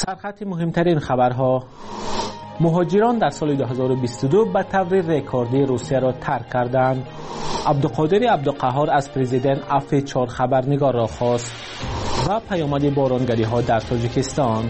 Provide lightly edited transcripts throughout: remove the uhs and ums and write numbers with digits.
سرخط مهمترین خبرها: مهاجران در سال 2022 به طور رکوردی روسیه را ترک کردند. عبدالقادر عبدالقهار از پرزیدنت عفو 4 خبرنگار را خواست. و پیامد بارانگری ها در تاجیکستان.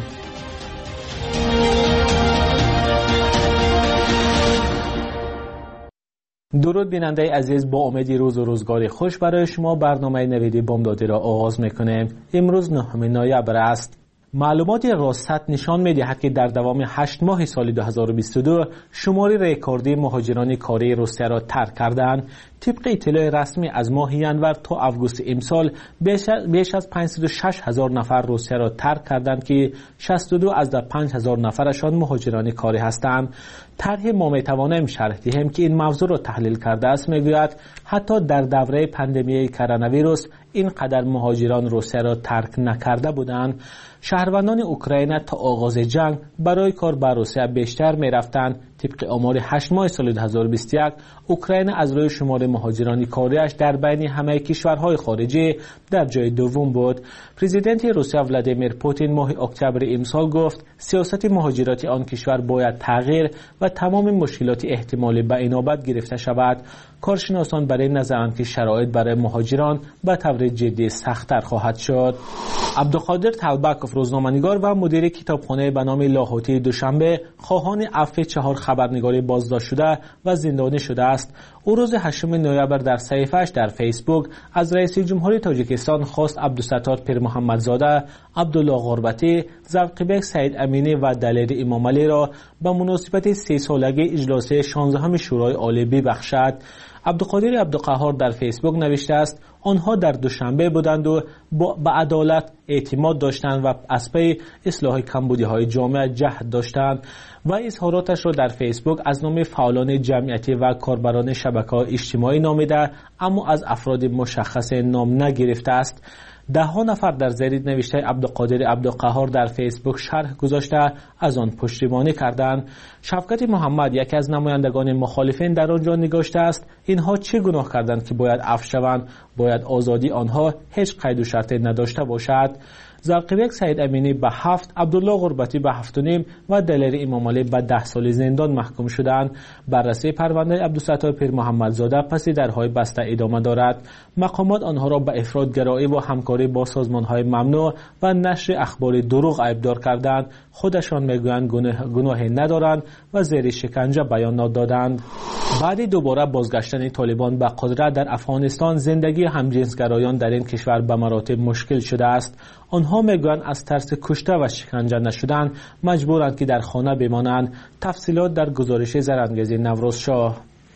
درود بیننده عزیز، با امید روز و روزگار خوش برای شما برنامه نویدی بامدادی را آغاز میکنیم. امروز 9 نوامبر است. معلومات راست نشان می‌دهد که در دوام 8 ماه سال 2022 شمار رکوردی مهاجران کاری روسیه را ترک کردند. طبق اطلاع رسمی از ماه ینور تا اوگوست امسال بیش از 506,000 نفر روسیه را ترک کردند که 62 از در 5,000 نفرشان مهاجران کاری هستند. طرح ما میتوانیم شرح دهیم که این موضوع را تحلیل کرده است. میگوید حتی در دوره پاندمی کرونا ویروس اینقدر مهاجران روسیه را ترک نکرده بودند. شهروندان اوکراین تا آغاز جنگ برای کار به روسیه بیشتر می‌رفتند. طبق آمار 8 ماه سال 2021 اوکراین از روی شمار مهاجران کاریش در بین همه کشورهای خارجی در جای دوم بود. پرزیدنت روسیه ولادیمیر پوتین ماه اکتبر امسال گفت سیاست مهاجرتی آن کشور باید تغییر و تمام مشکلات احتمالی به اینابت گرفته شود. کارشناسان برای نظرند که شرایط برای مهاجران به طور جدی سخت‌تر خواهد شد. عبدالقادر طلبکوف، روزنامه‌نگار و مدیر کتابخانه به نام لاهوتی دوشنبه، خواهان عفو 4 خبرنگاری بازداشت شده و زندانی شده است. او روز 8 نوامبر در صحیفه‌اش در فیسبوک از رئیس جمهوری تاجیکستان خواست عبدالستار پیرمحمدزاده، عبدالله غربتی، زاقیبک سعید امینی و دلیر امامعلی را به مناسبت 3 سالگی اجلاس 16 شورای عالی ببخشد. عبدالقادر عبدالقهار در فیسبوک نوشته است آنها در دوشنبه بودند و به عدالت اعتماد داشتند و از پی اصلاح کمبودی‌های جامعه جهد داشتند و اظهاراتش را در فیسبوک از نام فعالان جمعیتی و کاربران شبکه‌های اجتماعی نامیده، اما از افراد مشخص نام نگرفته است. 10 نفر در زیر نوشته عبدالقادر عبدالقهار در فیسبوک شرح گذاشته از آن پشتیبانی کردند. شفقت محمد، یکی از نمایندگان مخالفین، در آنجا نگاشته است اینها چه گناه کردند که باید عفو شوند؟ باید آزادی آنها هیچ قید و شرطی نداشته باشد. زاقیبک سعید امینی به 7، عبدالله غربتی به 7.5 و دلیر امامعلی به 10 سال زندان محکوم شدند. بررسی پرونده عبدالستار پیرمحمدزاده پس درهای بسته ادامه دارد. مقامات آنها را به افراط‌گرایی و همکاری با سازمان‌های ممنوع و نشر اخبار دروغ ایبدار کردند. خودشان میگویند گناهی ندارند و زیر شکنجه بیانات دادند. بعد دوباره بازگشتن طالبان به قدرت در افغانستان، زندگی همجنسگرایان در این کشور به مراتب مشکل شده است. آنها میگویند از ترس کشته و شکنجه نشدن مجبورند که در خانه بمانند. تفصیلات در گزارش زرنگیز نوروز شاه.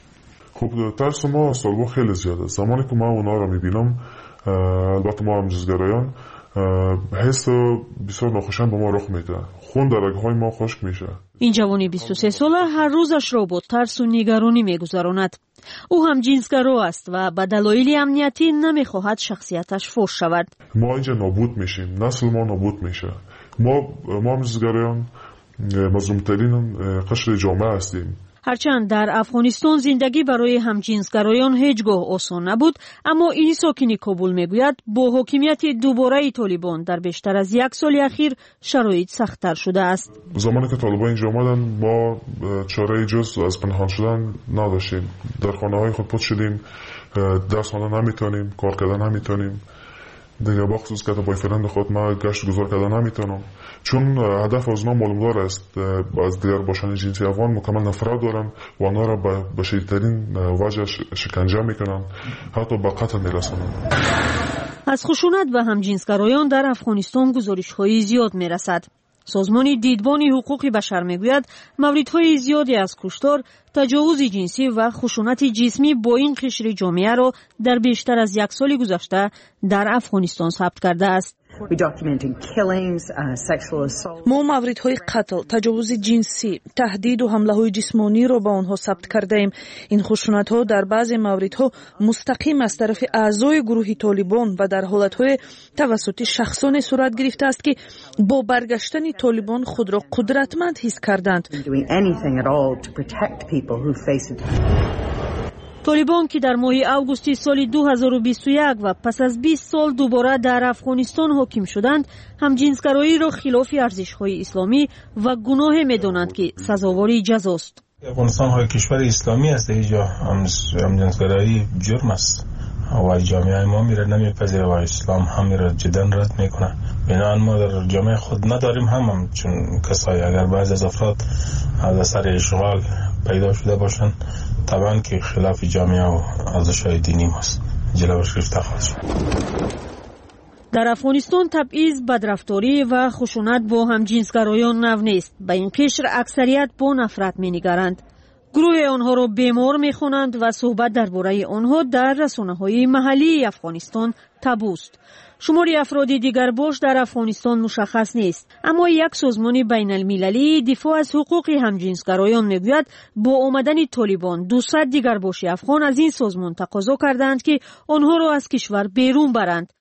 خب ترس ما سالها خیلی زیاده. زمانی که ما اونا رو میبینم، البته ما همجنسگرایان، حس بسیار ناخوشایند به ما رخ میده. خون در رگ‌های ما خشک میشه. این جوانی 23 ساله هر روزش را با ترس و نگرانی میگذراند. او هم جنسگرا است و به دلایل امنیتی نمیخواهد شخصیتش فاش شود. ما اینجا نابود میشیم، نسل ما نابود میشه. ما همجنسگرایان مظلوم‌ترین قشر جامعه هستیم. هرچند در افغانستان زندگی برای همجنسگرایان هیچگاه آسان نبود، اما این ساکن کابل میگوید با حاکمیت دوباره طالبان در بیشتر از 1 سال اخیر شرایط سخت‌تر شده است. زمانی که طالبان اینجا آمدن ما چاره جز از پنهان شدن نداشتیم. در خانه‌های خود پوت شدیم، درس خواندن نمیتونیم، کار کردن نمیتونیم. دیگه با خصوص که با فرند خود ما گشت گذار کردن نمیتونم، چون هدف از ما معلومدار است. از دیگر باشان جنسی افغان مکمل نفرت دارن و آنها را به شدیدترین وجه شکنجه میکنن، حتی به قتل میرسونن. از خشونت و همجنسگرایان در افغانستان گزارش‌های زیاد میرسد. سازمان دیدبان حقوق بشر میگوید موردهای زیادی از کشتار، تجاوز جنسی و خشونت جسمی با این قشر جامعه را در بیشتر از 1 سال گذشته در افغانستان ثبت کرده است. ما موردهای قتل، تجاوز جنسی، تهدید و حمله‌های جسمانی را به آنها ثبت کرده ایم. این خشونت‌ها در بعضی موردها مستقیم از طرف اعضای گروه طالبان و در حالت‌های توسط شخصان صورت گرفته است که با برگشتن طالبان خود را قدرتمند حس کردند. طالبان که در ماه اوگوست سال 2021 و پس از 20 سال دوباره در افغانستان حاکم شدند، همجنسگرایی را خلاف ارزش‌های اسلامی و گناه می‌دانند که سزاوار جزاست. افغانستان های کشور اسلامی است، اینجا همجنسگرایی جرم است و جامعه ما میره نمیپذیره و اسلام هم میره جدا رد میکنه. بنابراین ما در جامعه خود نداریم هم چون کسایی اگر بعض از افراد از اثر اشغال پیدا شده باشند طبعا که خلاف جامعه و ارزش‌های دینی است جلوش گرفته خواهد شد. در افغانستان تبعیض، بدرفتاری و خشونت با همجنسگرایان نو نیست. به این قشر اکثریت با نفرت می‌نگرند. گروه آنها را بیمار می‌خوانند و صحبت درباره آنها در رسانه‌های محلی افغانستان تابوست. شمار افراد دیگر باش در افغانستان مشخص نیست، اما یک سازمان بین المللی دفاع از حقوق همجنسگرایان میگوید با آمدن طالبان 200 دیگر باش افغان از این سازمان تقاضا کردند که آنها را از کشور بیرون برند.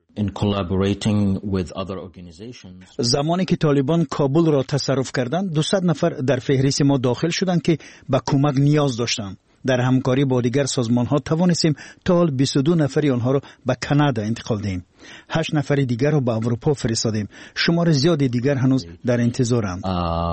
زمانی که طالبان کابل را تصرف کردند 200 نفر در فهرست ما داخل شدند که به کمک نیاز داشتند. در همکاری با دیگر سازمان ها توانستیم تا حال 22 نفری آنها را به کانادا انتقال دهیم. 8 نفر دیگر را به اروپا فرستادیم. شمار زیادی دیگر هنوز در انتظارند.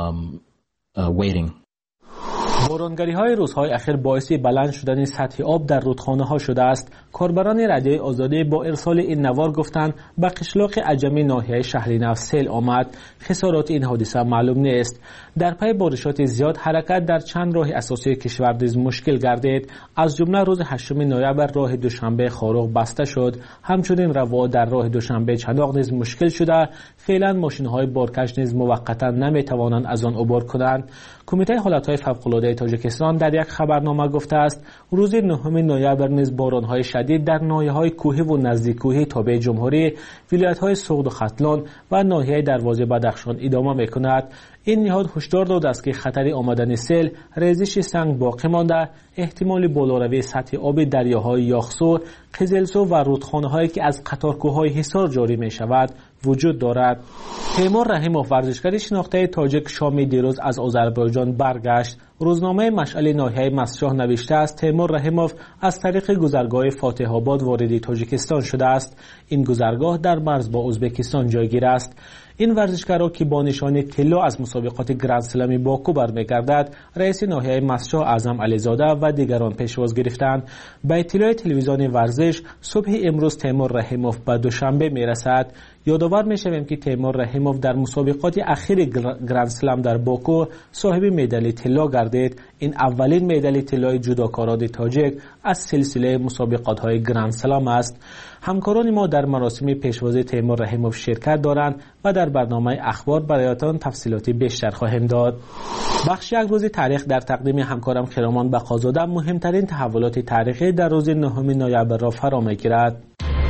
بارانگری های روزهای اخیر باعث بلند شدن سطح آب در رودخانه ها شده است. کاربران رادیوی آزادی با ارسال این نوار گفتند به قشلاق عجمی ناحیه شهر نو سیل آمد. خسارات این حادثه معلوم نیست. در پی بارشات زیاد حرکت در چند راه اساسی کشور نیز مشکل گردید. از جمله روز 8 نوامبر راه دوشنبه خاروق بسته شد. همچنین روا در راه دوشنبه چناق نیز مشکل شده. فعلا ماشین‌های بارکش نیز موقتا نمی‌توانند از آن عبور کنند. کمیته حالت‌های فوق‌العاده تاجیکستان در یک خبرنامه گفته است روز 9 نوامبر نیز باران‌های شدید در ناحیه‌های کوهی و نزدیک کوهی تابع جمهوری، ولایت‌های سغد و ختلان و ناحیه دروازه بدخشان ادامه می‌کند. این نهاد هشدار داده است که خطر آمدن سیل، ریزش سنگ باقی مانده، احتمال بالاروی سطح آب دریاهای یاخسو، قزلسو و رودخانه‌هایی که از قطارکوه‌های حصار جاری می‌شود وجود دارد. تیمور رحیموف ورزشکار شناخته تاجیک شامی دیروز از آذربایجان برگشت. روزنامه مشعل ناحیه مسجح نوشته است تیمور رحیموف از طریق گذرگاه فاتح آباد وارد تاجیکستان شده است. این گذرگاه در مرز با ازبکستان جایگیر است. این ورزشکار که با نشان طلا از مسابقات گرند اسلم باکو برمیگردد، رئیس ناحیه مسجح اعظم علیزاده و دیگران پیشواز گرفتند. به اطلاع تلویزیون ورزش صبح امروز تیمور رحیموف به دوشنبه میرسد. یادآور میشویم که تیمور رحیموف در مسابقات اخیر گرند اسلم در باکو صاحب مدال طلا گردید. این اولین مدال طلای جودوکاران تاجیک از سلسله مسابقات های گرند اسلم است. همکاران ما در مراسم پیشوازی تیمور رحیموف شرکت دارند و در برنامه اخبار برایتان تفصیلاتی بیشتر خواهیم داد. بخش یک روز تاریخ در تقدیم همکارم خرامان بقازاده مهمترین تحولات تاریخی در روز 9 نوامبر را فرا میگیرد.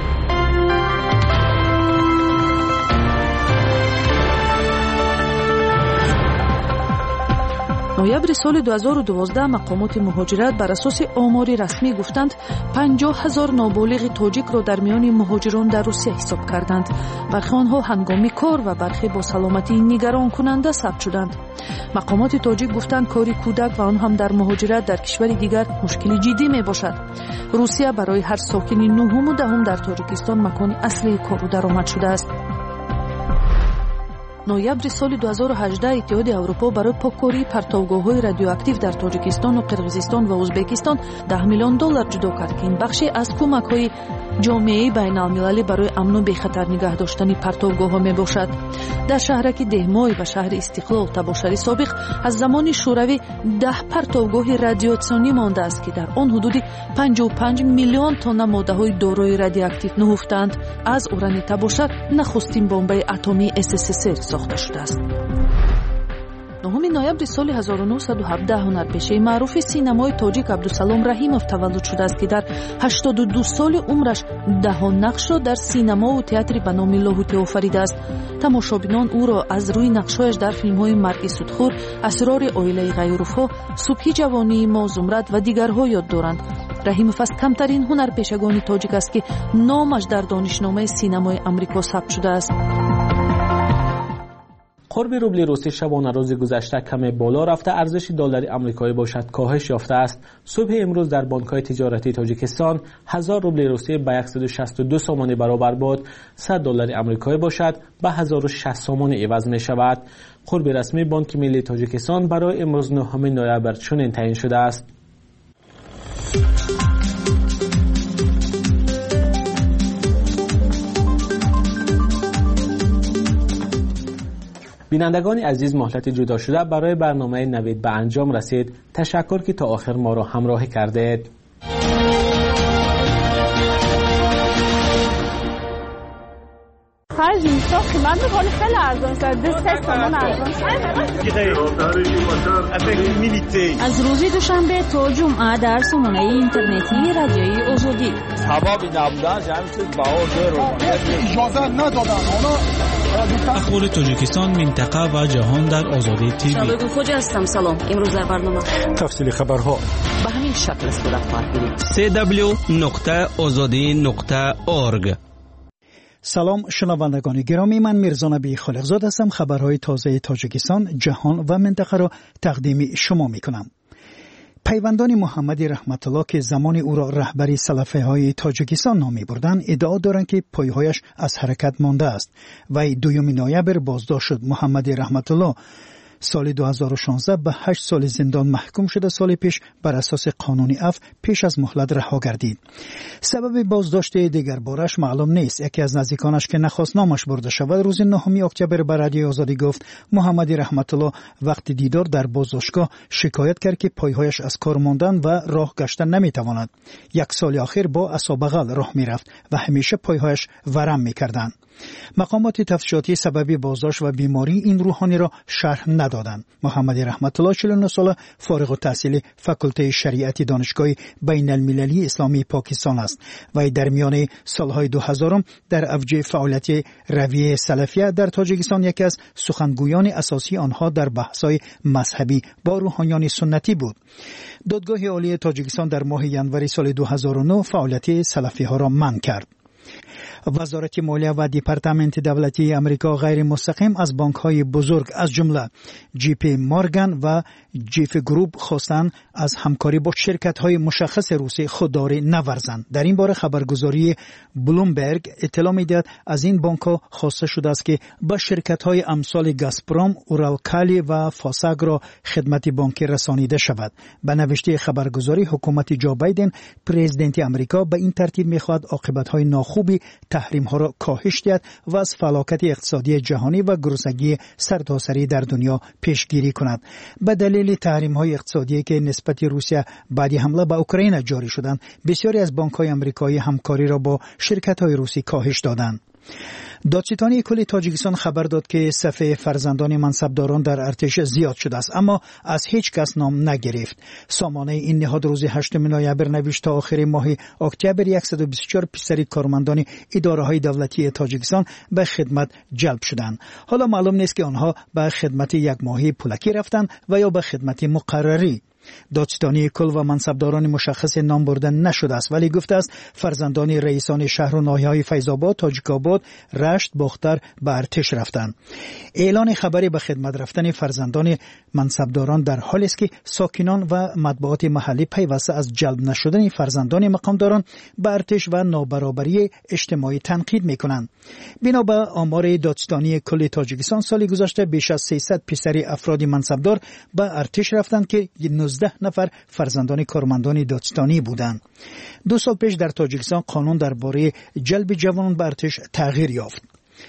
نوامبر سال 2012 مقامات مهاجرت بر اساس آمار رسمی گفتند 50,000 نابالغ تاجیک را در میان مهاجران در روسیه حساب کردند. برخی آنها هنگام کار و برخی با سلامتی نگران کننده ثبت شدند. مقامات تاجیک گفتند کاری کودک و آن هم در مهاجرت در کشور دیگر مشکلی جدی می باشد. روسیه برای هر ساکن 9 و 10 در تاجیکستان مکان اصلی کار و درآمد شده است. نوامبر سال 2018 اتحاد اروپا برای پاککاری پرتوگاه‌های رادیواکتیو در تاجیکستان و قرقیزستان و ازبکستان $10 میلیون جدا کرد که این بخشی از کمک‌های جامعه بین‌المللی برای امن و بخطر نگه داشتن پرتوگاه‌ها میباشد. در شهرک دهمای و شهر استقلال تباشری سابق از زمان شوروی 10 پرتوگاه رادیاسیونی مانده است که در آن حدود 55 میلیون تن ماده‌های دارای رادیواکتیو نهفتند. از اوران تباشر نخستین بمب اتمی SSSR ساخته شده است. 9 نوامبر سال 1917 هنرپیشه معروف سینمای تاجیک عبدالسلام رحیموف تولد شده است که در 82 سال عمرش 10 نقش را در سینما و تئاتر به نام لاهوتی آفریده است. تماشابینان او را از روی نقش‌هایش در فیلم‌های مرگ سودخور، اسرار عائله غیورفا، صبح جوانی ما، زمرد و دیگرها یاد دارند. رحیموف از کمترین هنرپیشگان تاجیک است که نامش در دانشنامه سینمای آمریکا ثبت شده است. قرب روبل روسی شبانه روز گذشته کم بالا رفته، ارزش دلار آمریکایی باشد کاهش یافته است. صبح امروز در بانک‌های تجارتی تاجیکستان 1000 روبل روسی به 162 سومانی برابر بود. 100 دلار آمریکایی باشد به 1060 سومانی عوض می شود. قرب رسمی بانک ملی تاجیکستان برای امروز 9 نوامبر چنین تعیین شده است. بینندگان عزیز، مهلت جدا شده برای برنامه نوید به انجام رسید. تشکر که تا آخر ما را همراهی کردید. خرج میشه من می‌خوام خیلی ارزان است. دست سامان ارزان از روز دوشنبه تا جمعه در سامانه اینترنتی رادیوی آزادی. ثوابی نبودن جمع چیز بهار رو اجازه ندادن. اخبار تاجیکستان، منطقه و جهان در آزادی تیوی. شبکه خوج هستم. سلام. امروز در برنامه تفصیل خبرها به همین شکل صورت خواهد گرفت. www.azadi.org. سلام شنوندگان گرامی، من میرزا نبی خالقزاد هستم. خبرهای تازه تاجیکستان، جهان و منطقه را تقدیم شما میکنم. پیوندان محمد رحمت الله که زمان او را رهبری سلفی های تاجیکستان نامی بردند، ادعا دارند که پایهایش از حرکت مانده است. و 2 نوامبر بازداشت شد. محمد رحمت الله سال 2016 به 8 سال زندان محکوم شده. سال پیش بر اساس قانون عفو پیش از مهلت رها گردید. سبب بازداشت دیگر بارش معلوم نیست. یکی از نزدیکانش که نخواست نامش برده شود روز 9 اکتبر به رادیو آزادی گفت محمد رحمت الله وقتی دیدار در بازداشتگاه شکایت کرد که پایهایش از کار ماندن و راه گشتن نمیتواند. 1 سال آخر با عصابغل راه میرفت و همیشه پایهایش ورم میکردند. مقامات تفتیشاتی سبب بازداشت و بیماری این روحانی را شرح ندادند. محمد رحمت الله 49 ساله، فارغ التحصیل فاکولته شریعتی دانشگاه بین المللی اسلامی پاکستان است و در میان سالهای 2000 در اوج فعالیت رویه سلفیه در تاجیکستان یکی از سخنگویان اساسی آنها در بحث‌های مذهبی با روحانیان سنتی بود. دادگاه عالی تاجیکستان در ماه ژانویه سال 2009 فعالیت سلفی‌ها را منع کرد. وزارت مالیه و دپارتمنت دولتی امریکا غیر مستقیم از بانک‌های بزرگ از جمله جی پی مورگان و جیف گروپ خواستند از همکاری با شرکت‌های مشخص روسی خودداری نورزند. در این باره خبرگزاری بلومبرگ اطلاع می‌دهد از این بانک‌ها خواسته شده است که با شرکت‌های امثال گازپروم، اورالکالی و فاساگ را خدمت بانکی رسانیده شود. به نوشته خبرگزاری حکومت جو بایدن پرزیدنت امریکا به این ترتیب می‌خواهد عاقبت‌های ناخوبی تحریم‌ها را کاهش دهد و از فلاکت اقتصادی جهانی و گرسنگی سرتاسری در دنیا پیشگیری کند. به دلیل تحریم‌های اقتصادی که نسبت روسیه بعد حمله به اوکراین جاری شدند، بسیاری از بانک‌های آمریکایی همکاری را با شرکت‌های روسی کاهش دادند. دادستانی کل تاجیکستان خبر داد که صف فرزندان منصبداران در ارتش زیاد شده است، اما از هیچ کس نام نگرفت. سامانه این نهاد روز 8 نوامبر نوشت تا آخر ماه اکتبر 124 پسری کارمندان اداره‌های دولتی تاجیکستان به خدمت جلب شدند. حالا معلوم نیست که آنها به خدمت یک ماهی پولکی رفتند و یا به خدمت مقرری. دادستانی کل و منصبداران مشخص نام برده نشده است، ولی گفته است فرزندان رئیسان شهر و ناحیه‌های فیض‌آباد، تاجیک‌آباد، رشت، باختر به ارتش رفتند. اعلان خبری به خدمت رفتن فرزندان منصبداران در حالی است که ساکنان و مطبوعات محلی پیوسته از جلب نشدن فرزندان مقامداران به ارتش و نابرابری اجتماعی تنقید می‌کنند. بنا به آمار دادستانی کل تاجیکستان سال گذشته بیش از 300 پسر افراد منصبدار به ارتش رفتند که 19 نفر فرزندان کارمندان دادستانی بودند. 2 سال پیش در تاجیکستان قانون درباره جلب جوانان به ارتش تغییر یافت.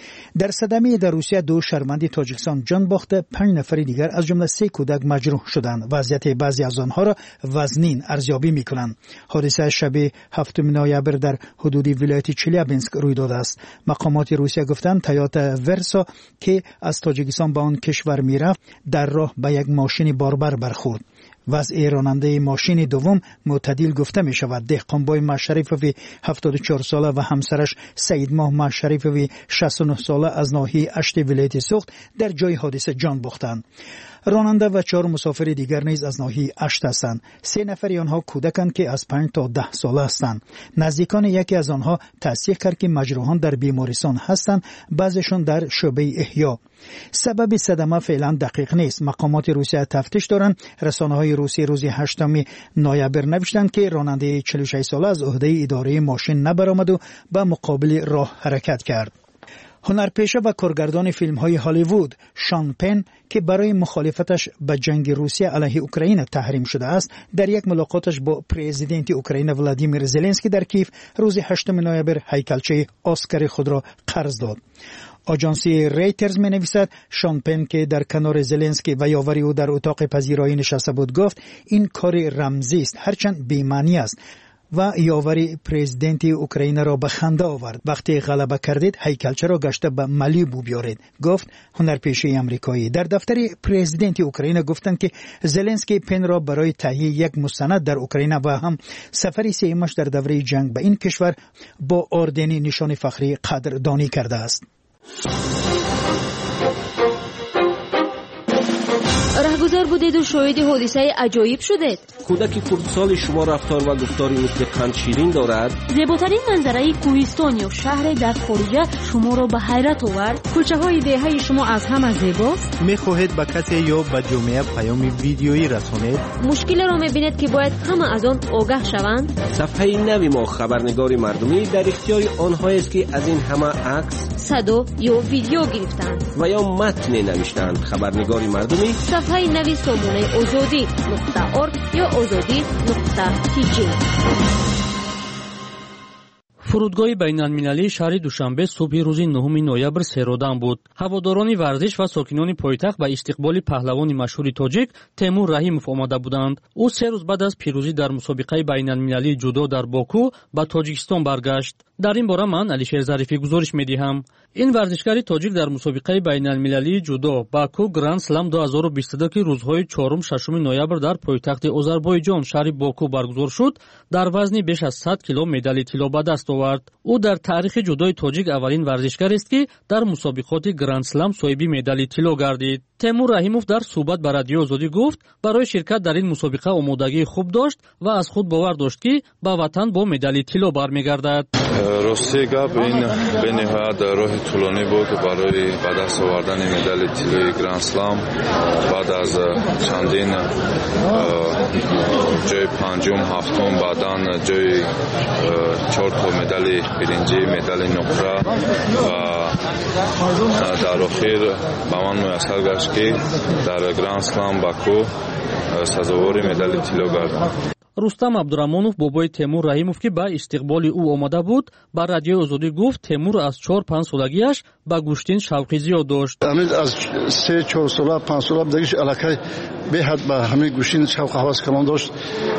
در صدمه در روسیه 2 شهروند تاجیکستان جان باخته، 5 نفر دیگر از جمله 3 کودک مجروح شدند. وضعیت بعضی از آنها را وزنین ارزیابی می‌کنند. حادثه شب 7 نوامبر در حدود ولایت چلیابینسک روی داده است. مقامات روسیه گفتند تویوتا ورسا که از تاجیکستان به آن کشور میرفت در راه به یک ماشین باربر برخورد. وضع راننده ماشین دوم معتدل گفته می شود. دهقانبای مشرفوی 74 ساله و همسرش سعید ماه مشرفوی 69 ساله از ناحیه اشت ولایت سوخت در جای حادثه جان باختند. راننده و 4 مسافر دیگر نیز از ناحیه اشت هستند. 3 نفر آنها کودکند که از 5 تا 10 ساله هستند. نزدیکان یکی از آنها تصدیق کرد که مجروحان در بیمارستان هستند، بعضیشان در شعبه احیا. سبب صدمه فعلا دقیق نیست. مقامات روسیه تفتیش دارند. رسانه‌های روسی روز 8 نوامبر نوشتند که راننده 46 ساله از عهده اداره ماشین نبرآمد و به مقابل راه حرکت کرد. هنرپیشه و کارگردان فیلم‌های هالیوود شان پن که برای مخالفتش به جنگ روسیه علیه اوکراین تحریم شده است، در یک ملاقاتش با پرزیدنت اوکراین ولادیمیر زلنسکی در کیف روز 8 نوامبر هیکلچه اسکار خود را قرض داد. آژانسی ریترز می نویسد شان پن که در کنار زلنسکی و یاوری او در اتاق پذیرایی نشسته بود گفت این کار رمزی است، هرچند بی‌معنی است و یاوری پرزیدنت اوکراین را به خنده آورد. وقتی غلبه کردید هیکلچه را گشته به مالیبو بیارید، گفت هنرپیشه آمریکایی. در دفتر پرزیدنت اوکراین گفتند که زلنسکی پن را برای تهیه یک مستند در اوکراین و هم سفر سیمش در دوره جنگ به این کشور با اردن نشان فخری قدردانی کرده است. رهگذر بودید و شاهد حادثه عجایب شدید. کودک کردسال شما رفتار و گفتاری مثل قند شیرین دارد. زیباترین منظره کوهستان یا شهر در خارجه شما را به حیرت آورد. کوچه های دهه شما از همه زیباست. میخواهید به کسی یا به جامعه پیام ویدیویی رسانید؟ مشکل را میبینید که باید همه از آن آگاه شوند. صفحه نوی ما خبرنگار مردمی در اختیار آنهایی است که از این همه عکس، صدا یا ویدیو گرفتند و یا متن نوشتند. خبرنگار مردمی صفحه نوی سامانه آزادی.org یا آزادی.tg. فرودگاه بین‌المللی شهر دوشنبه صبح روز 9 نوامبر سرودان بود. هواداران ورزش و ساکنان پایتخت به استقبال پهلوان مشهور تاجیک تیمور رحیمов آمده بودند. او 3 روز بعد از پیروزی در مسابقه بین‌المللی جودو در باکو به تاجیکستان برگشت. در این باره من علیشیر ظریفی گزارش می‌دهم. این ورزشکار تاجیک در مسابقه بین‌المللی جودو باکو گراند سلام 2022 که روزهای 4 6 نوامبر در پایتخت آذربایجان شهر باکو برگزار شد، در وزن بیش از 100 کیلو مدال طلا به دست آورد. او در تاریخ جودوی تاجیک اولین ورزشکار است که در مسابقات گراند سلام صاحب مدال طلا گردید. تیمور رحیمов در صحبت با رادیو آزادی گفت برای شرکت در این مسابقه آمادگی خوب داشت و از خود باور داشت که به وطن با مدال طلا برمیگردد. راستی گپ این به نهایت راه طولانی بود برای به دست آوردن مدال طلای گراند سلام. بعد از چندین جای پنجم، هفتم، بعداً جای 4 تا مدال برنجی، مدال نقره و در آخر به من میسر گشت که در گراند سلام باکو سزاوار مدال طلا گردم. رستم عبدالرحمانов بابای تیمور رحیمов که به استقبال او آمده بود با رادیو آزادی گفت تیمور از 4-5 سالگیش به گوشتن شوقی زیاد داشت. همین از 3-4 ساله 5 ساله دیگه علاقه به حد به همین گوشتن شوق هواس کلان داشت.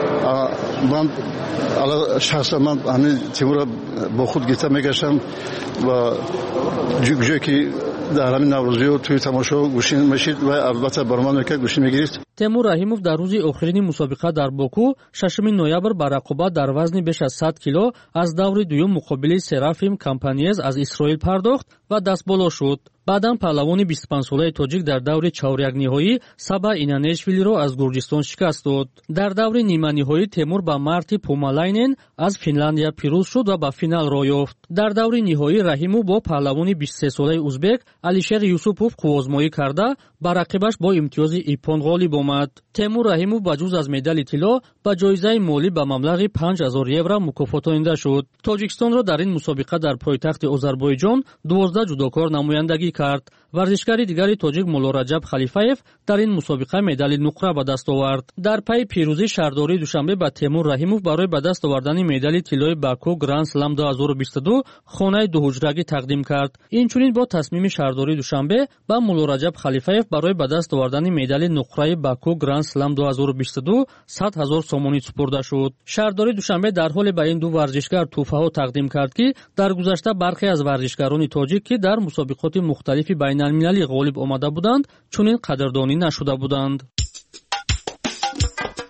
من شخصا من همین تیمور با خود گیتا میگشتم و جوجه که در همین نوروزی و توی تماشا گوشین میشید و البته برمان میکرد گوشین میگیرید. تیمور رحیمov در روز آخرین مسابقه در باکو 6 نوامبر با رقابت در وزن بیش از 100 کیلو از دور دوم مقابل سرافیم کامپانیز از اسرائیل پرداخت و دست بالا شد. بعداً پهلوان 25 ساله تاجیک در دور چهاریک نهایی سبا اینانشویلی را از گرجستان شکست داد. در دور نیمه نهایی تیمور با مارتی پومالاینن از فنلاندیا پیروز شد و به فینال راه یافت. در دور نهایی رحیمov با پهلوان 23 ساله ازبک علیشیر یوسوپوف قوازمایی کرده با رقیبش با امتیاز ایپون غالب آمد. تیمور رحیمov با جز از مدال طلا با جایزه مالی به مبلغ 5000 یورو مکافاتانیده شد. تاجیکستان را در این مسابقه در پایتخت آذربایجان 12 جودوکار نمایندگی کرد. ورزشکار دیگری تاجیک مولا رجب خلیفاєв در این مسابقه مدال نقره به دست آورد. در پی پیروزی شهرداری دوشنبه با تیمور رحیمov برای به دست آوردن مدال طلای باکو گراند سلام 2022 خانه دو حجرگی تقدیم کرد. اینچنین با تصمیم شهرداری دوشنبه با مولا رجب خلیفاєv برای به دست آوردن مدال نقره باکو گراند سلام 2022 100,000 سومانی سپرده شد. شهرداری دوشنبه در حال به این دو ورزشکار تحفه‌ها تقدیم کرد که در گذشته برخی از ورزشکاران تاجیک که در مسابقات مختلف بین‌المللی غالب آمده بودند چنین قدردانی نشده بودند.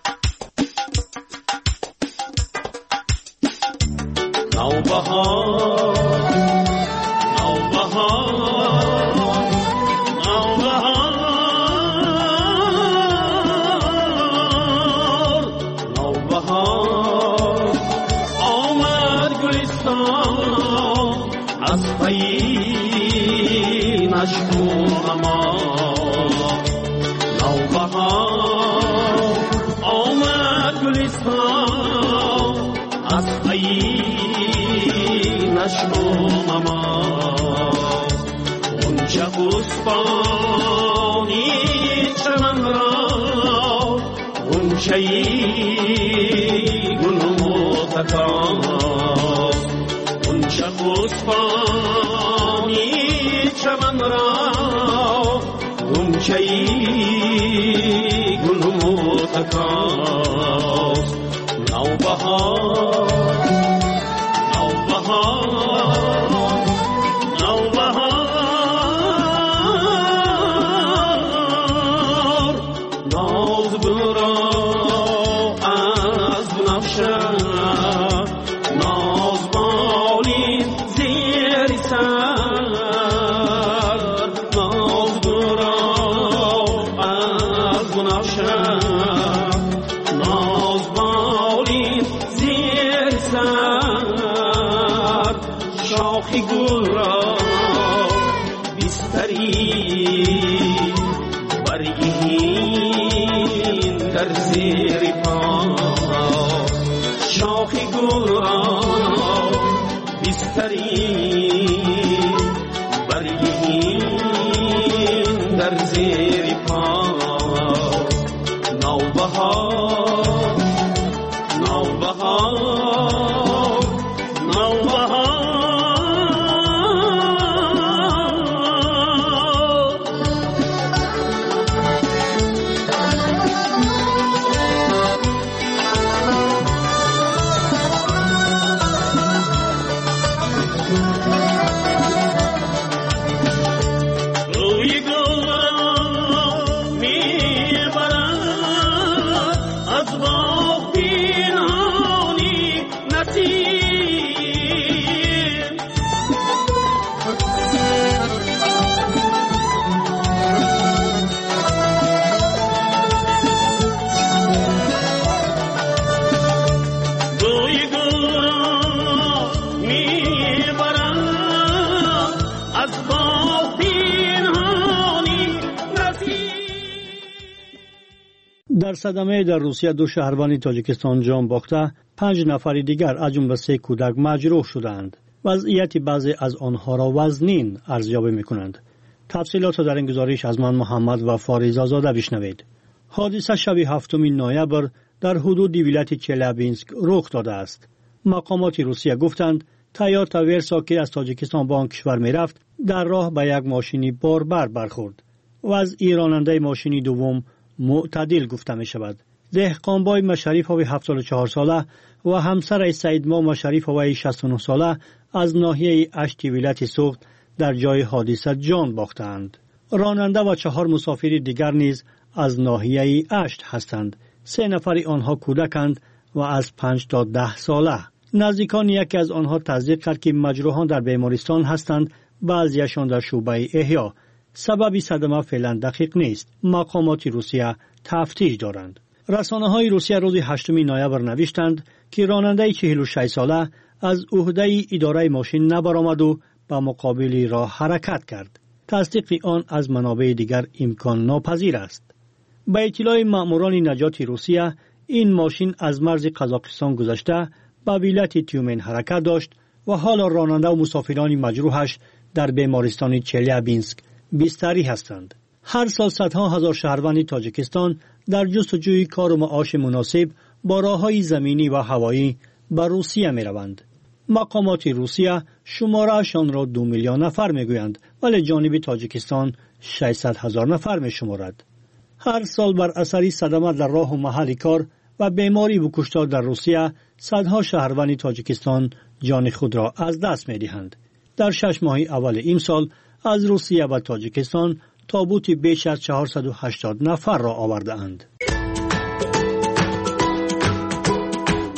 در صدمه در روسیه 2 شهروند تاجیکستان جان باخته، 5 نفر دیگر از جمله 3 کودک مجروح شدند. وضعیت بعضی از آنها را وزنین ارزیابی می‌کنند. تفصیلات در این گزارش از من محمد و فاریزه زاده بشنوید. حادثه شب 7 نوامبر در حدود ولایت چلیابینسک رخ داده است. مقامات روسیه گفتند تویوتا ورسا که از تاجیکستان به آن کشور می‌رفت در راه به یک ماشینی باربر برخورد و از راننده ماشینی دوم معتدل گفته می شود. دهقانبای مشریفوی 74 ساله و همسر سیدما مشریفوی 69 ساله از ناحیه اشتی ولایت سوخت در جای حادثه جان باختند. راننده و 4 مسافر دیگر نیز از ناحیه اشت هستند. 3 نفر آنها کودکند و از 5 تا 10 ساله. نزدیکان یکی از آنها تصدیق کرد که مجروحان در بیمارستان هستند، بعضیشان در شعبه احیا. سبب صدمه فعلا دقیق نیست. مقامات روسیه تفتیش دارند. رسانه‌های روسیه روز 8 نوامبر نوشتند که راننده 46 ساله از عهده اداره ماشین نبرآمد و به مقابل راه حرکت کرد. تصدیق آن از منابع دیگر امکان ناپذیر است. به اطلاع ماموران نجات روسیه، این ماشین از مرز قزاقستان گذشته به ولایت تیومن حرکت داشت و حالا راننده و مسافران مجروحش در بیمارستان چلیابینسک بستری هستند. هر سال صدها هزار شهروند تاجیکستان در جستجوی کار و معاش مناسب با راه‌های زمینی و هوایی به روسیه می‌روند. مقامات روسیه شماره‌شان را 2 میلیون نفر می‌گویند، ولی جانب تاجیکستان 600,000 نفر می‌شمارد. هر سال بر اثر صدمه در راه و محل کار و بیماری و کشتار در روسیه صدها شهروند تاجیکستان جان خود را از دست می‌دهند. در 6 ماه اول این سال از روسیه و تاجیکستان تابوت بیش از 480 نفر را آورده‌اند.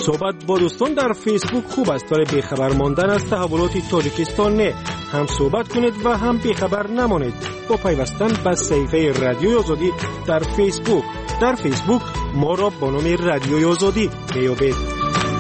صحبت با دوستان در فیسبوک خوب است، برای بیخبر ماندن از تحولات تاجیکستان نه. هم صحبت کنید و هم بیخبر نمانید با پیوستن به صفحه رادیوی آزادی در فیسبوک. در فیسبوک ما را با نام رادیوی آزادی بیابید.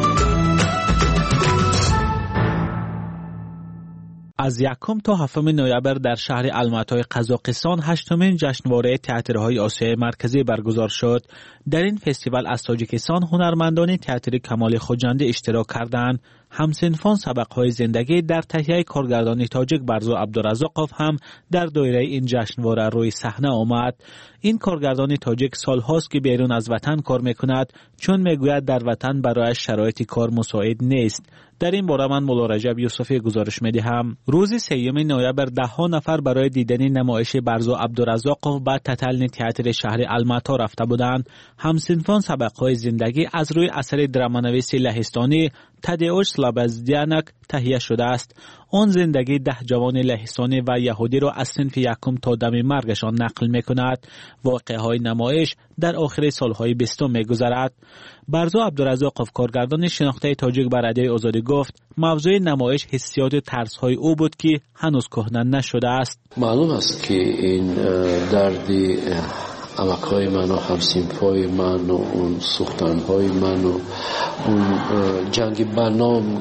از 1 تا 7 نوامبر در شهر الماتای قزاقستان 8مین جشنواره تئاترهای آسیای مرکزی برگزار شد. در این فستیوال از تاجیکستان هنرمندان تئاتر کمال خوجنده اشتراک کردند. همسنفان سبقهای زندگی در تهیه کارگردان تاجیک برزو عبدالرزاقوف هم در دایره این جشنواره روی صحنه آمد. این کارگردان تاجیک سالهاست که بیرون از وطن کار میکند، چون میگوید در وطن برای شرایط کار مساعد نیست. در این باره من مولا رجب یوسفی گزارش میدهم. روز 3 نوامبر 10 نفر برای دیدن نمایش برزو عبدالرزاقوف به تتلن تئاتر شهر الماتا رفته بودند. همسنفان سبقهای زندگی از روی اثر درامانویس لهستانی تدئوش سلابزدیانک تهیه شده است. آن زندگی 10 جوان لهستانی و یهودی را از صنف 1 تا دم مرگشان نقل میکند. واقعه های نمایش در آخر سالهای 20 میگذرد. برزو عبدالرزاقوف کارگردان شناخته تاجیک بر رادیوی آزادی گفت موضوع نمایش حسیات و ترس‌های او بود که هنوز کهنه نشده است. معلوم است که این دردی امک‌های من و همسنفای من و اون سوختن‌های من و اون جنگ بنام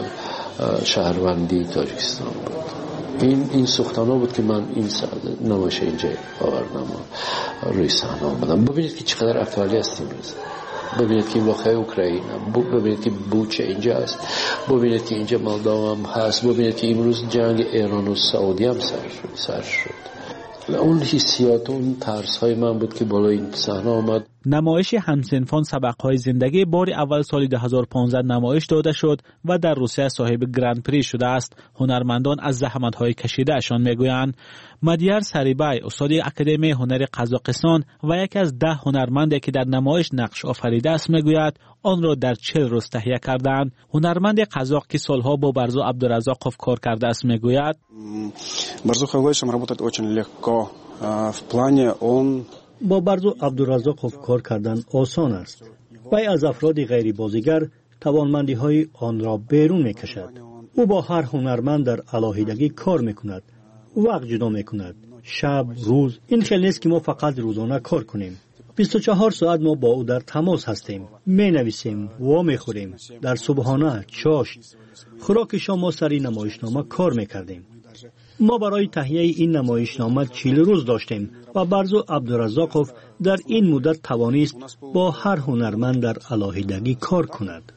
شهروندی تاجیکستان بود. این سوختن‌ها بود که من این نمایش اینجا آوردم و روی صحنه آمدم. ببینید که چقدر اکتوالی است امروز. ببینید که واقعی اوکراین، ببینید که بوچه اینجا است، ببینید که اینجا مالداو هم هست، ببینید که امروز جنگ ایران و سعودی هم سر شد. اون حسیات، اون ترس های من بود که بالای این صحنه آمد. نمایش همسنفان سبقهای زندگی بار اول سال 2015 نمایش داده شد و در روسیه صاحب گرند پری شده است. هنرمندان از زحمت‌های کشیده اشان میگویند. مدیار سریبای استاد اکادمی هنر قزاقستان و یکی از 10 هنرمندی که در نمایش نقش آفریده است میگوید آن را در 40 روز تهیه کردند. هنرمند قزاق که سالها با برزو عبدالرزاقوف کار کرده است میگوید برزو خیلیشم работает очень легко в плане он با برزو عبدالرزاقوف کار کردن آسان است. وی از افراد غیر بازیگر توانمندی های آن را بیرون می کشد. او با هر هنرمند در علاهیدگی کار می کند. وقت جدا می کند. شب، روز. این خیلی نیست که ما فقط روزانه کار کنیم. 24 ساعت ما با او در تماس هستیم. می نویسیم و می خوریم. در صبحانه، چاشت، خوراک شام ما سری نمایشنامه کار می کردیم. ما برای تهیه این نمایشنامه 40 روز داشتیم و برزو عبدالرزاقوف در این مدت توانست با هر هنرمند در علاهیدگی کار کند.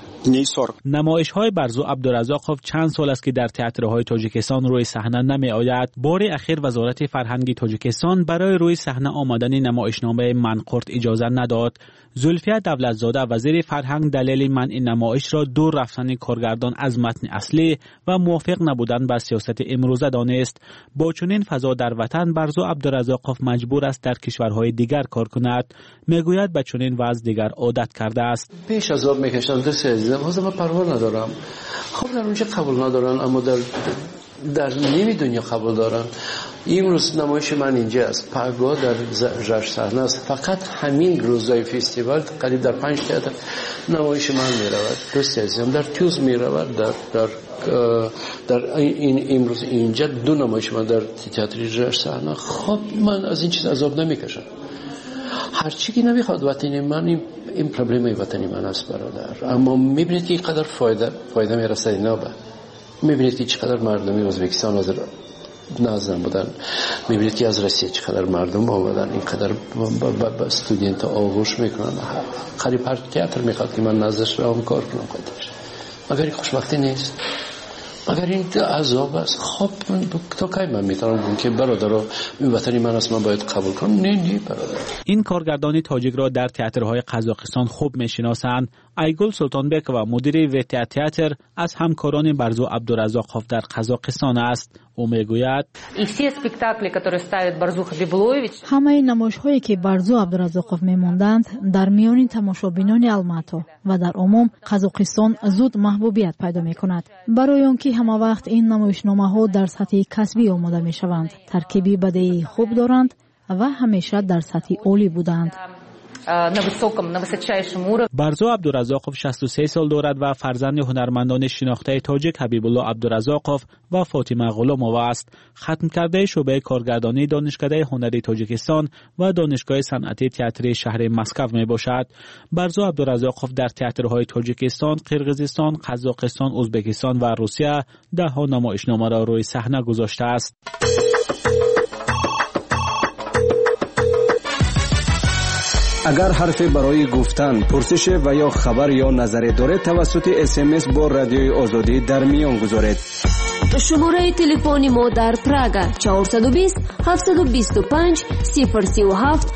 نمایش های برزو عبدالرزاقوف چند سال است که در تئاترهای تاجیکستان روی صحنه نمی آید. بار اخیر وزارت فرهنگ تاجیکستان برای روی صحنه آمدن نمایشنامه منقرت اجازه نداد. زلفیه دولتزاده وزیر فرهنگ دلیل منع نمایش را دور رفتن کارگردان از متن اصلی و موافق نبودن با سیاست امروزه دانست. با چنین فضا در وطن برزو عبدالرزاقوف مجبور است در کشورهای دیگر کار کند. میگوید به چنین وضع دیگر عادت کرده است. پیش از آب میکشند حاضر من پروا ندارم. خب در اونجا قبول ندارن اما در نیمی دنیا قبول دارن. امروز نمایش من اینجا است، پگاه در جشن صحنه است. فقط همین روزهای فستیوال قریب در 5 تئاتر نمایش من میرود. دوستی عزیزم در توز میرود، در این امروز اینجا 2 نمایش من در تئاتر جشن صحنه. خب من از این چیز عذاب نمیکشم. هرچی که نمیخواد وطنی من این پرابلم وطنی من است برادر. اما میبینید که اینقدر فایده میرسه اینا به. میبینید که چقدر مردمی ازبکستان حاضر نازم بودن. میبینید که از روسیه چقدر مردم آمدن، اینقدر با استودنت آغوش میکنن. قریب هر تئاتر میخواد که من نازش را کار کنم خودش. مگر این خوشبختی نیست؟ مگر این عذاب است؟ خب تا کی من میتونم بگم که برادر این وطنی من است من باید قبول کنم؟ نه برادر. این کارگردانی تاجیک را در تئاترهای قزاقستان خوب میشناسند. ایگل سلطانبک و مدیر ویتیا تئاتر از همکاران برزو عبدالرزاقوف در قزاقستان است. او میگوید همه نمایش‌هایی که برزو عبدالرزاقوف می‌ماندند در میان تماشابینان الماتا و در عموم قزاقستان زود محبوبیت پیدا می‌کند. برای آنکه همه وقت این نمایشنامه‌ها در سطح کسبی آماده می‌شوند، ترکیبی بدیعی خوب دارند و همیشه در سطح عالی بودند. барзо абдуразоқов 63 سال دارد و فرزند هنرمندان شناخته تاجیک حبیب الله عبدالرزاقов و فاطمه غلامова است. ختم کرده شعبه کارگردانی دانشکده هنری تاجیکستان و دانشگاه صنعتی تئاتر شهر مسکو می باشد. برزو عبدالرزاقов در تئاترهای تاجیکستان، قرقیزستان، قزاقستان، ازبکستان و روسیه ده‌ها نمایشنامه را روی صحنه گذاشته است. اگر حرفی برای گفتن، پرسش و یا خبر یا نظری دارید توسط SMS با رادیوی آزادی در میان گذارید. شماره تلفن ما در پراگ 420 725 037